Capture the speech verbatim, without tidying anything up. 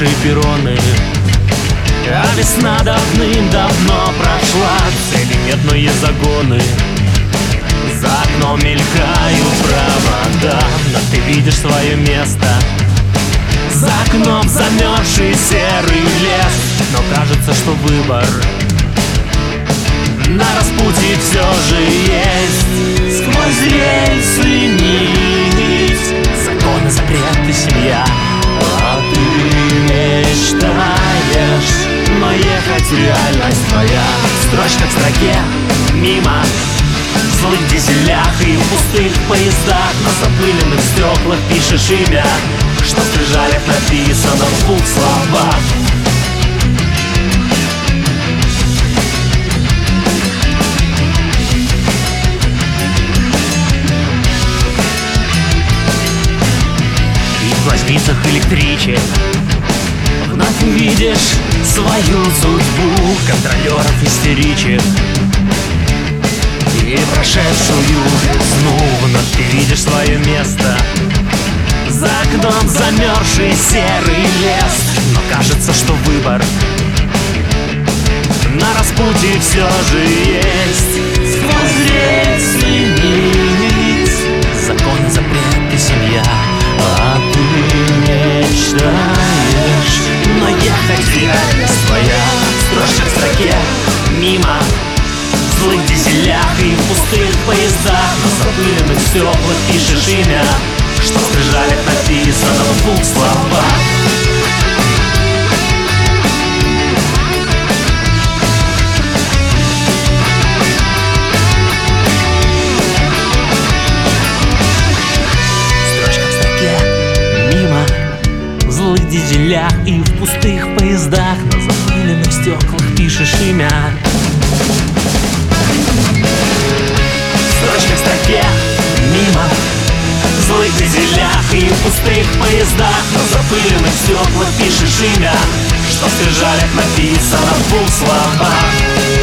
замерзшие перроны. А весна давным-давно прошла, цели нет, но есть загоны. За окном мелькают провода, но ты видишь свое место. За окном замерзший серый лес, но кажется, что выбор на распутье все же есть. Сквозь рельсы нить, законы, запреты, семья. А ты мечтаешь, но ехать реальность твоя. Строчка к строке, мимо в злых дизелях и в пустых поездах. На запыленных стеклах пишешь имя, что в скрижалях написано в двух словах. И в глазницах электричек вновь увидишь свою судьбу, контролеров истеричек и прошедшую весну. Вновь ты видишь свое место. За окном замерзший серый лес, но кажется, что выбор на распутье все же есть. Сквозь рельсы нить, законы, запреты, семья. А ты мечтаешь, но ехать реальность твоя. Строчка к строке, мимо в злых дизелях и в пустых поездах. На запыленных стеклах пишешь имя, что в скрижалях написано в двух словах. Строчка в строке, мимо в злых дизелях и в пустых поездах. На запыленных стеклах пишешь имя. Строчка в строке, мимо в злых дизелях и в пустых поездах. На запыленных стеклах пишешь имя, что в скрижалях написано в двух словах.